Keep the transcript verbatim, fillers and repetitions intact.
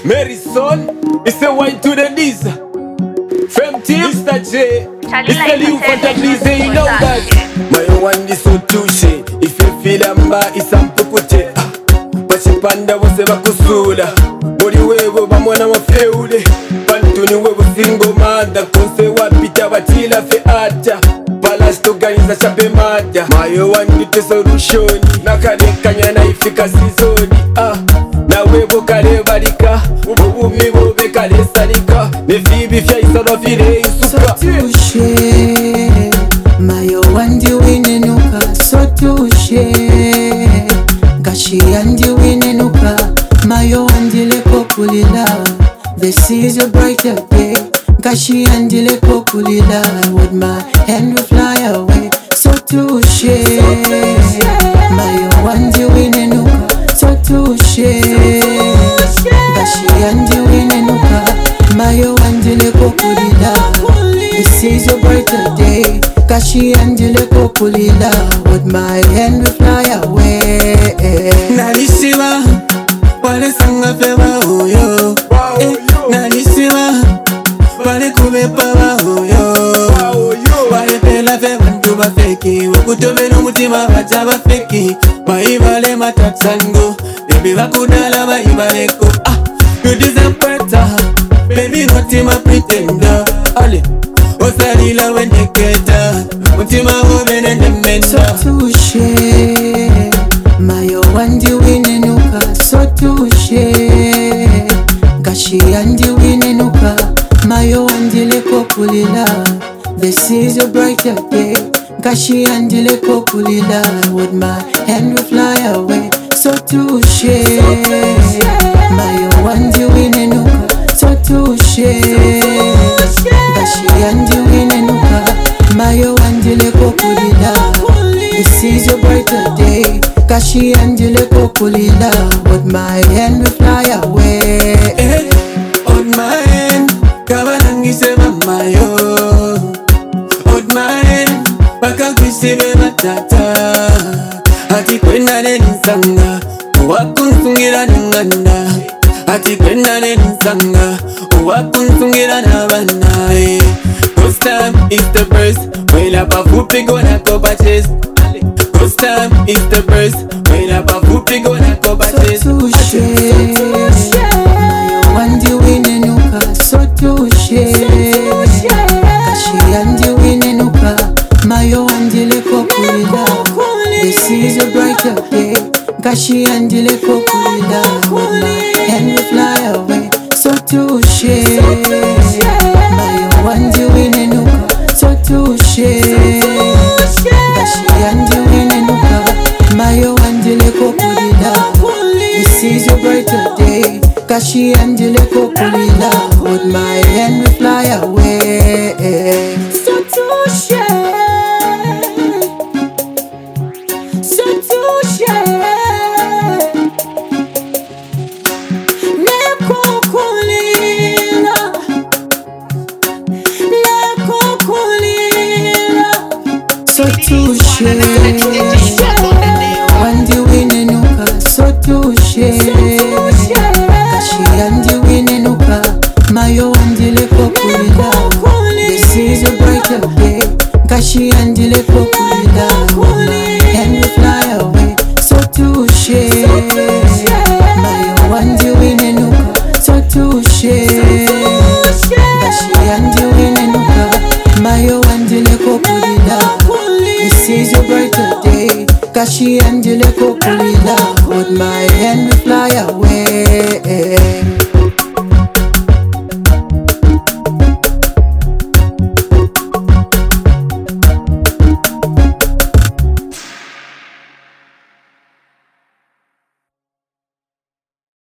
Maryson, it's a white to the D's. Fem team, Mister J. It's the new fantasy, you know that. My one is so touche. If you feel amba, it's a pukute. Bachipanda wose bakusula. Body wewe bamwana mafeule. Pantuni wewe single mother. Konse wapita batila fe ata. Balas tuganiza chape mada. My one is the solution. Nakanekanya na ifika sizoni. Ah. Na webo kale barika ubumi bobe kale salika nefibi fya isolo fire isuka so touche mayo wandi winenuka so touche gashi andi winenuka mayo wandi leko kulila this is a brighter day gashi andi leko kulila with my hand will fly away so touche mayo wandi winenuka so touche Bashi andi winenuka Mayo andile kokulila This is your brighter day Kashi andile kokulila With my hand will fly away Nanisima Wale sanga feba uyo eh, Nanisima Wale kubepa wa uyo Wale pela feba nduba feki Wakutobe no mutima wajaba feki Maibale matatsango Baby wakudala maibaleko Ah, you deserve better Baby notima pretender Ale, osalila wendeketa Mutima ube nende So touche Mayo wandi winenuka So touche Gashi andi winenuka Mayo wandi leko kulila This is a brighter day Gashi andi leko kulila With my hand will fly away So touche Mayo wandi winenuka So touche Gashi andi winenuka Mayo wandi leko kulila This is your brighter day Gashi andi leko kulila With my hand will fly away eh, On my hand Kabanangi seba mayo On my hand Baka kusibe matata Hati kwenda nenisanga Uwakunsungira ninganda Hati kwenda nenisanga Uwakunsungira nabana Ghost time is the burst When up a fupi gonna go chest. Ghost time is the burst When up a fupi gonna go chest. So touche Mayo wandi winenuka So touche Kashi andi winenuka Mayo wandi leko kulila This is a brighter day Gashi andi leko kulila With my hand will fly away So touche Mayo wandi winenuka So touche Gashi andi winenuka Mayo wandi leko kulila This is a brighter day Gashi andi leko kulila With my hand will fly away So touche So touche Neko kulila Neko kulila So touche Wandi winenuka So touche Kashi andi winenuka Mayo wandi leko kulila This is a brighter day Kashi andi leko kulila With my hand will fly away So touche Mayo wandi winenuka So touche Kashi andi winenuka Mayo wandi leko kulila This is your brighter day Kashi andi leko kulila With my hand will fly away